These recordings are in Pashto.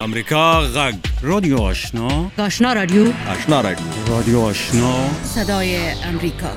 امریکا غږ رادیو آشنا رادیو رادیو آشنا صدای امریکا.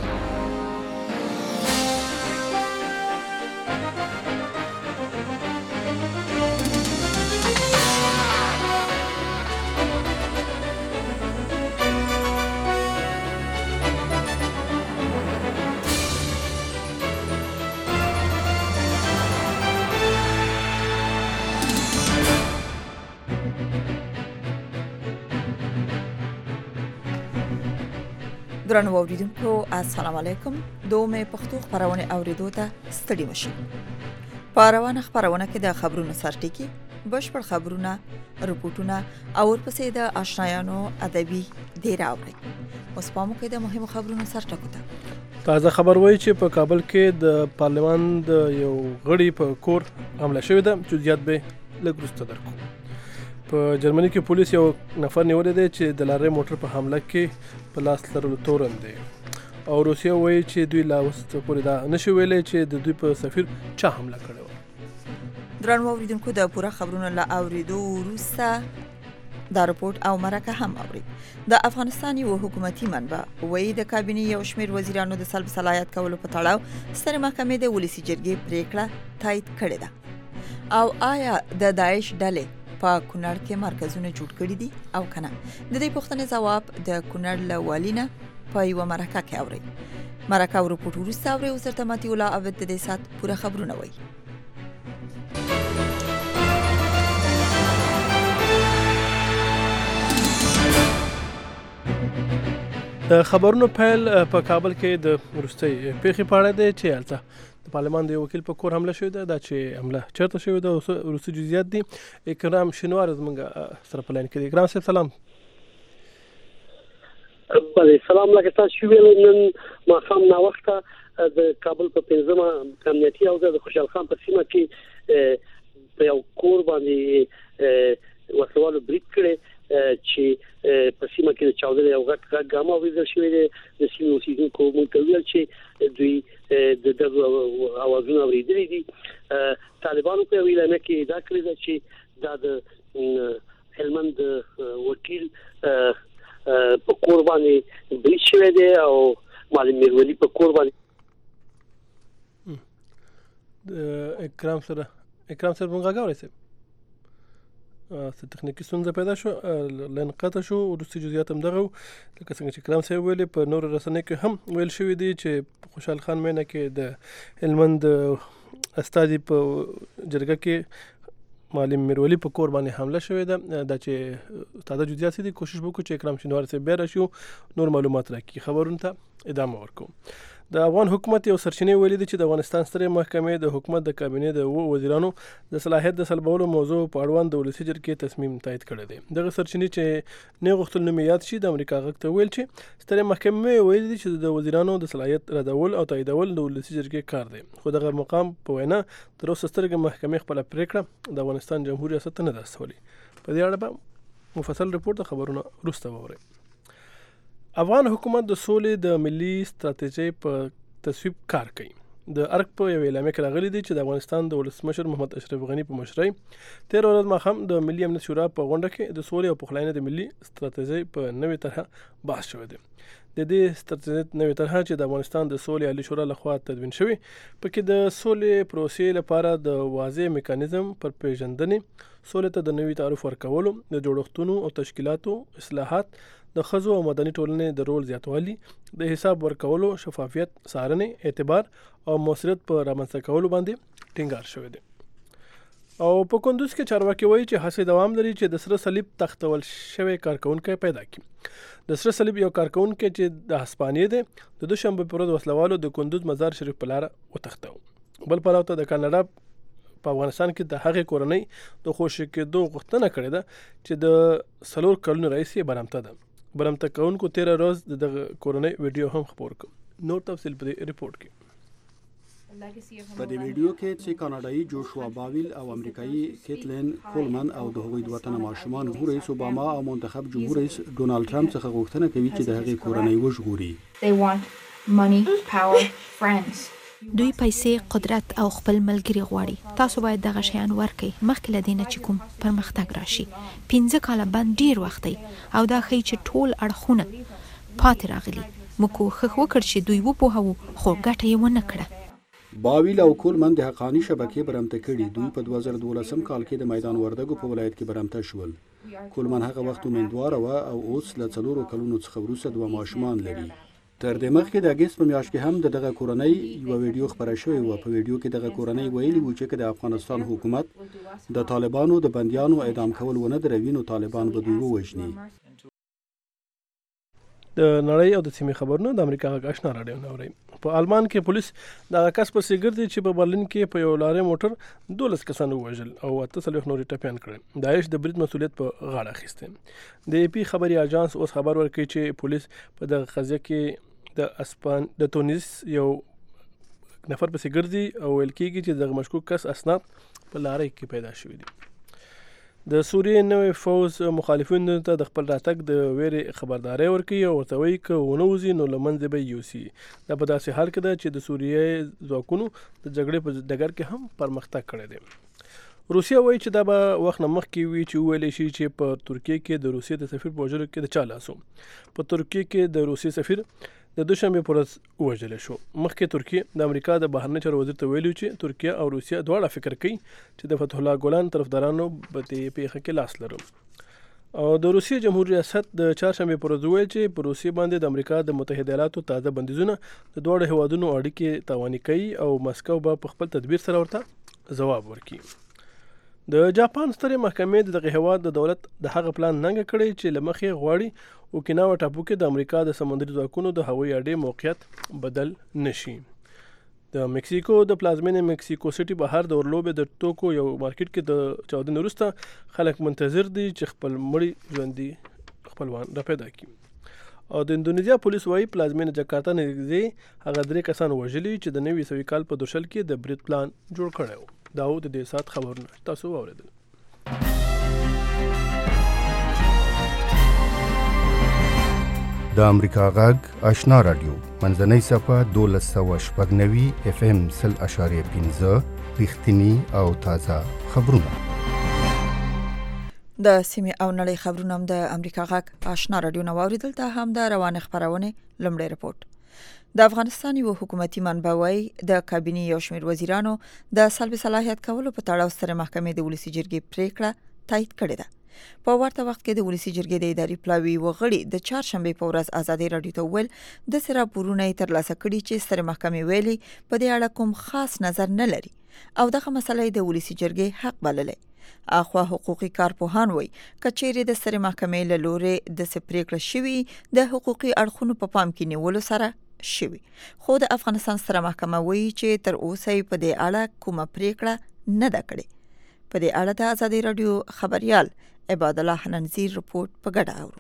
درنو اوریدونکو السلام علیکم. دومه پښتو خبرونه اوریدو ته ستړي مشي. په خبرونه کې د خبرونو سرټکی بشپړ خبرونه، رپورټونه او ورپسې د آشنایانو ادبي دی راوړي. اوس په موږ کې د مهمو خبرونو سرټکو ته تازه خبر وایي چې په کابل کې د پارلمان د یو غړي په کور حمله شوې ده. جزئیات به لږ وروسته درکو. په جرمني کې پولیس یو نفر نیولې ده چې د لارې موټر په حمله کې په لاس لرلو تورن دی، او روسیه وایي چې دوی لا اوس پورې دا نشي ویلي چې د دوی په سفیر چا حمله کړې وه. درنو اوریدونکو د پوره خبرونو لا اوریدو وروسته دا رپورټ او مرکه هم اوري. د افغانستان یو حکومتي منبع وایي د کابینې یو شمېر وزیرانو د سلب صلاحیت کولو په تړاو سترې محکمې د ولسي جرګې پریکړه تایید کړې ده. او آیا د داعش ډلې په کونړ کې مرکزونه جوړ کړي دي او کنه؟ د دې پوښتنې ځواب د کونړ له والینه په یو مرکه کې اوري. مرکه او رپورټ وروسته اوري. او سرته ماتي الله عبد د دې سات پوره خبرونه وایي. د خبرونو پیل په کابل کې د وروستۍ پیښې په اړه دی چې هلته د پارلمان د وکیل په کور حمله شوې ده. دا چې حمله چېرته شوې ده وروستي جزئیات دي. اکرام شینوار زموږ سره په لاین کې دی. اکرام صاحب سلام. بله سلام. لکه تاسو ویل نن ماښام ناوخته د کابل په 5مه امنیتي حوزه د خوشحال خان په سیمه کې په یو کور باندې وسلوالو بریټ کړي چې په سیمه کې د چاودنې یو غټ ګام اوریدل شوی دی. د سیمې اوسیدونکو مونږ ته ویل چې دوی د دغه اوازونه اوریدلي دي. طالبانو په ویلانه کې دا کړی ده چې دا د هلمند وکیل په کور باندې بریټ شوی دی او معلم میرولی په کور باندې اکرام سره مونږ غواړو چې تخنیکی ستونزه پیدا شو، لاین قطع شو. وروستي جزئیات هم دغه لکه څنګه چې کرام صاحب ویلي په نور رسنیو کې هم ویل شوی دی چې خوشحال خان مینه کې د هلمند استازي په جرګه کې معلم میرولی په کور باندې حمله شوې ده. دا چې تازه جزئیات دي، کوشش وکړو چې اکرام شینوار صاحب بیا راشي نور معلومات راکړي. خبرونه ته ادامه ورکوم. د افغان حکومت یو سرچینې ویلي دي چې د افغانستان سترې محکمې د حکومت د کابینې د وزیرانو د صلاحیت د سلبولو موضوع په اړوند د ولسي جرګې تصمیم تایید کړی دی. دغه سرچینې چې نه غوښتل نوم یاد شي د امریکا غږ ته ویل چې سترې محکمې ویلي دي چې د وزیرانو د صلاحیت ردول او تاییدول د ولسي جرګې کار دی. خو دغه مقام په وینا تر اوسه سترګې محکمې خپله پریکړه د افغانستان جمهور ریاست ته نه ده استولې. په دې اړه به مفصل رپورټ د خبرونه وروسته واورئ. افغان حکومت د سولې د ملي ستراتیژۍ په تصویب کار کوي. د ارګ په یو اعلامیه کې راغلي دي چې د افغانستان د ولسمشر محمد اشرف غني په مشرۍ 13 ورځ ماښام د ملي امنیت شورا په غونډه کې د سولې او پخلاینې د ملي ستراتیژۍ په نوې طرحه بحث شوی دی. د دې ستراتیژۍ نوې طرحه چې د افغانستان د سولې عالی شورا لخوا تدوین شوی پکې د سولې پروسې لپاره د واضح میکانیزم پر پیژندنې، سولې ته د نوي تعارف ورکولو، د جوړښتونو او تشکیلاتو اصلاحات، د ښځو او مدني ټولنې د رول زیاتوالي، د حساب ورکولو، شفافیت، څارنې، اعتبار او موثریت په رامنځته کولو باندې ټینګار شوی دی. او په کندوز کې چارواکي وایي چې هڅې دوام لري چې د سره صلیب تختول شوی کارکونکی پیدا کړي. د سره صلیب یو کارکونکی چې د هسپانیې دی د دوشنبه پر ورځ وسلوالو د کندوز مزار شریف په لاره وتښتاو. بل پلو ته د کاناډا په افغانستان کې د هغې کورنۍ د خوشي کېدو غوښتنه کړې ده چې د 4 کلونو رئیس یې برمته ده. برمته کوونکو 13 ورځ د کورنۍ ویډیو هم خپور کړ. نور تفصیل په ریپورت کې. په دې ویډیو کې چې کاناډایي جوشوا باویل او امریکایي کیتلین کولمن او د هغوی د وطن ماشومان رئیس اوباما او منتخب جمهور رئیس ډونالد ټرمپ څخه غوښتنه کوي چې د هغې کورنۍ وژغوري. دوی پیسې، قدرت او خپل ملګري غواړي. تاسو باید دغه شیان ورکړئ مخکې له دې نه چې کوم پرمختګ راشي. 15 کاله بند ډیر وخت دی او دا ښیي چې ټول اړخونه پاتې راغلي. موږ کوښښ وکړ چې دوی وپوهوو خو ګټه یې ونه کړه. باویل او کولمن د حقانی شبکې برمته کړي. دوی په 2012 کال کې د میدان وردګو په ولایت کې برمته شول. کولمن هغه وخت امیدوار و او اوس له 4 کلونو څخه وروسته 2 ماشومان لري. تر دې مخکې د اگست په میاشت کې هم دغه کورنۍ یو ویډیو خبره شوې و. په ویډیو کې دغه کورنۍ ویلي و چې د افغانستان حکومت د طالبانو د بنديانو اعدام کول ونه دروي نو طالبان به دوی ووژني. د نړۍ او د سیمې خبرونه د امریکا غږ آشنا راډیو نوري. په آلمان کې پولیس د کس په سیګردي چې په برلین کې په یو لارې موټر 12 کسان وژل او 38 نور ټپيان کړل. داعش د برید مسؤلیت په غاړه اخیسته. د AP خبري اژانس اوس خبر ورکړي چې پولیس په دغه قضیه کې د تونس یو نفر په سیګردي او ویل کېږي چې د مشکوک کس اسناد په لارې کې پیدا شوی دي. د سوریې نوې فوز مخالفینو ته د خپل راتګ د ویرې خبرداري ورکړي او ورته وایي که ونه وځي نو له منځه به یوسي. دا په داسې حال کې ده چې د سوریې ځواکونو د جګړې په ډګر کې هم پرمختګ کړی دی. روسیه وایي چې دا به وخت نه مخکې وي چې وویلی شي چې په ترکیه کې د روسیې د سفیر په وژلو کې د چا لاس و. په ترکیه کې د روسیې سفیر د دوشنبه پر ورځ وژل شو. مخکې ترکیه د امریکا د بهرنی چارو وزیر ته ویلي چې ترکیه او روسیه دواړه فکر کوي چې د فتح الله ګولان طرفدارانو په دې پیښه کې لاس لري. او د روسیې جمهوریت ریاست د چهارشنبه پر ورځ ویل چې په روسیې باندې د امریکا د متحده ایالاتو تازه بندیزونه د دواړو هیوادونو اړیکې تاواني کوي او مسکو به په خپل تدبیر سره ورته ځواب ورکړي. د جاپان سترې محکمې دغه هیواد د دولت د هغه پلان ننګه کړی چې لمخې غواړي اوکیناوا ټاپو کې د امریکا د سمندري ځواکونو د هوایي اډې موقعیت بدل نشي. د مکسیکو د پلازمینې مکسیکو سټي بهر د اورلوبې د ټوکو یو مارکیټ کې د چاودنې وروسته خلک منتظر دي چې خپل مړي ژوندي خپلوان را پیدا کړي. او د اندونیزیا پولیس وايي پلازمینې جکارتا نږدې هغه 3 کسان وژلي چې د نوي سوي کال په دوشل کې د برید پلان جوړ کړی و. دا د دې سات خبرونه تاسو واوریدل. د امریکا غږ آشنا رادیو منځنۍ صفه 1290 FM 0.15 رښتینی او تازه خبرونه. د سیمې او نړۍ خبرونه هم د امریکا غږ آشنا رادیو نو واوریدل. ته هم د روانه خبرونه لمړی رپورت. د افغانستان یو حکومتي منبع وايي د کابینې یو شمېر وزیرانو د سلب صلاحیت کولو په تړاو سره محکمې د ولسی جرګې پریکړه تایید کړې ده. په ورته وخت کې د ولسی جرګې د اداري پلاوي وغړي د چهارشنبه په ورځ ازادي رادیو ته ویل د سره پورونه ترلاسه کړي چې سره محکمې ویلي په دې اړه کوم خاص نظر نه لري او دغه مسله د ولسی جرګې حق بللې. اخوا حقوقي کارپوهان وایي کچېرې د سره محکمې له لوري د سپریکړه شوی د حقوقي اړخونو په پام کې نیولو سره شوی. خو د افغانستان سره محکمه وایي چې تر اوسه په دې اړه کومه پریکړه نه ده کړې. په دې اړه د ازادي رادیو خبريال عباد الله حننزیر رپورت په ګډه اورو.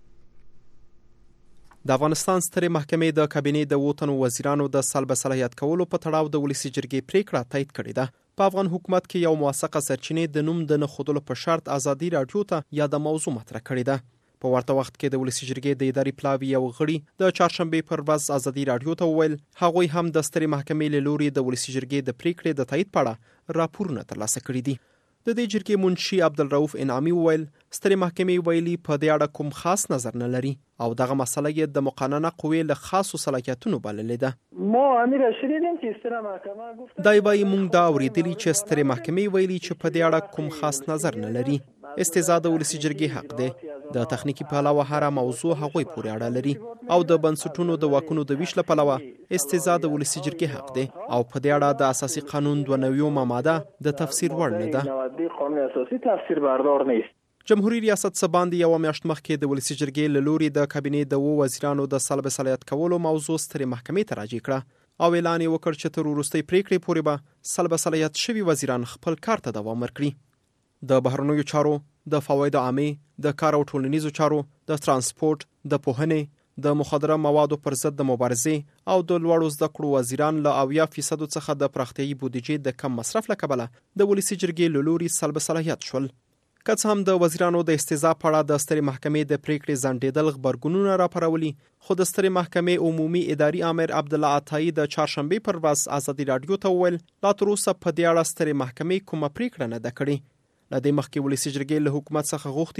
د افغانستان سترې محکمې د کابینې د ووتنو وزیرانو د سلب صلاحیت کولو په تړاو د ولسی جرګې پریکړه تایید کړې ده. په افغان حکومت کې یو موثقه سرچینې د نوم د نخودلو په شرط ازادي رادیو ته یا د موضوع مطرح کړې ده. په ورته وخت کې د ولسی جرګې د اداري پلاوي یو غړي د چهارشنبه پر ورځ ازادي رادیو ته وویل هغوی هم د سترې محکمې له لوري د ولسی جرګې د پریکړې د تایید په اړه راپورونه ترلاسه کړي دي. د دې جرګې منشي عبدالرؤف انعامي وویل سترې محکمې ویلي په دې اړه کوم خاص نظر نه لري او دغه مسله یې د مقننه قوې له خاصو صلاحیتونو بللې ده. ما امیر شنیدم چې ستره محکمه گفت دای وایي موږ دا اوریدلی چې سترې محکمې ویلي چې په دې اړه کوم خاص نظر نه لري. استزاده د ولسی جرګې حق دی. د تخنیکی پلوه هر موضوع هغوی پورې اړه لري او د بنسټونو د واکونو د ویش لپاره استزاده د ولسی جرګې حق دی او په دې اړه د اساسي قانون 92 ماده د تفسیر وړ نه ده. قانون اساسي تفسیر بردار نیست. جمهوریت ریاست سباندې یو میاشت مخکې د ولسی جرګې له لوري د کابینې د وزیرانو د سلب صلاحیت کولو موضوع سترې محکمې ته راجع کړه او اعلان یې وکړ چې تر وروستۍ پریکړې پورې به سلب صلاحیت شوي وزیران خپل کار ته دوام ورکړي. د بهرنیو چارو، د فواید عامه، د کار او ټولنیزو چارو، د ترانسپورت، د پوهنې، د مخدره موادو پر ضد د مبارزې او د لوړو زده کړو وزیران له 80% څخه د پراختیایي بودیجې د کم مصرف له کبله د ولسی جرګې له لوري سلب صلاحیت شول. که څه هم د وزیرانو د استیضاح په اړه د سترې محکمې د پریکړې ځنډېدل غبرګونونه راپارولي، خو د سترې محکمې عمومي اداري امر عبدالله عطایي د چهارشنبې پر ورځ ازادي راډیو ته وویل لا تر اوسه په دې اړه سترې محکمې کومه پریکړه نه ده کړې. له دې مخکې ولسي جرګې له حکومت څخه غوښتي